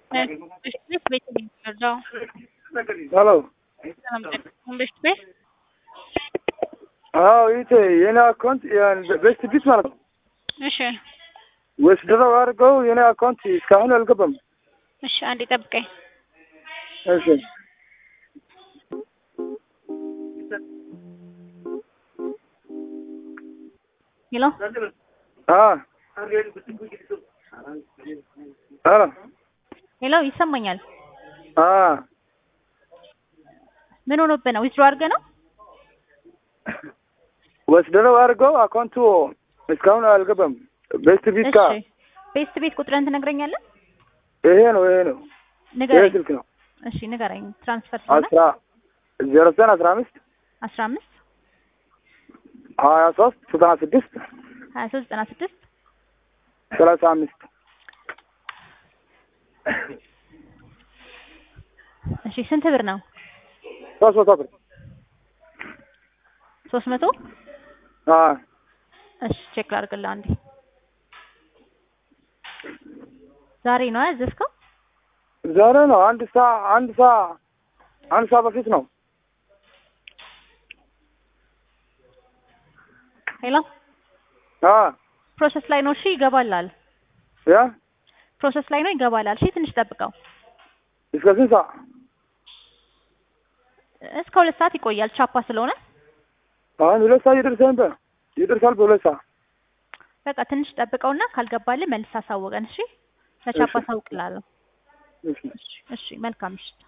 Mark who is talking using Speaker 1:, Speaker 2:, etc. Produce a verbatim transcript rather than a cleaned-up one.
Speaker 1: Beş beş bilmiyorum.
Speaker 2: Hello.
Speaker 1: Tamam. beş beş.
Speaker 2: اه ايت ينا كنت يعني بس بيسمع
Speaker 1: እሺ
Speaker 2: وسدرا وارغو ينا كنت እስካሁን አልገባም
Speaker 1: እሺ አንዴ ጠብቀኝ
Speaker 2: እሺ
Speaker 1: ሄሎ
Speaker 2: አ አላ
Speaker 1: ሄሎ ይሰማኛል
Speaker 2: አ
Speaker 1: ምን ሆኖብህ ነው ዊዝድሮ አድርገህ ነው
Speaker 2: ወስደረው አርገው አካውንቱ እስካሁን አልገባም ቤስት ቢት ካ
Speaker 1: እሺ ቤስት ቤት ቁጥርን ትነግረኛለህ
Speaker 2: ይሄ ነው ይሄ ነው
Speaker 1: ንገረኝ
Speaker 2: ስልክ ነው
Speaker 1: እሺ ንገረኝ ትራንስፈር ስለሆነ
Speaker 2: አስራ ዜሮ ዘጠኝ አስራ አምስት
Speaker 1: አስራ አምስት
Speaker 2: ሀያ ሶስት ዘጠና ስድስት
Speaker 1: ሀያ ሶስት ዘጠና ስድስት
Speaker 2: ሰላሳ አምስት
Speaker 1: እሺ ስንት ብር ነው
Speaker 2: ሶስት መቶ ብር
Speaker 1: ሶስት መቶ
Speaker 2: አ
Speaker 1: እሺ ቼክ ላድርግልህ አንዴ ዛሬ ነው ያዘዝከው
Speaker 2: ዛሬ ነው አንድ ሰዓት አንድ ሰዓት አንድ ሰዓት በፊት ነው
Speaker 1: ሄሎ
Speaker 2: አ
Speaker 1: ፕሮሰስ ላይ ነው እሺ ይገባላል
Speaker 2: ያ
Speaker 1: ፕሮሰስ ላይ ነው ይገባላል እሺ ትንሽ ጠብቀው
Speaker 2: እስከ ስንት ሰዓት
Speaker 1: እስከ ሁለት ሰዓት ይቆያል ቻፓ ስለሆነ
Speaker 2: አሁን ሁለት ሰዓት ይደርሳል ይደርሳል በሁለት ሰዓት
Speaker 1: በቃ ትንሽ ጠብቀውና ካልገባልህ መልስ አሳውቀን እሺ ለቻፓ አሳውቅልሃለሁ እሺ እሺ መልካም እሺ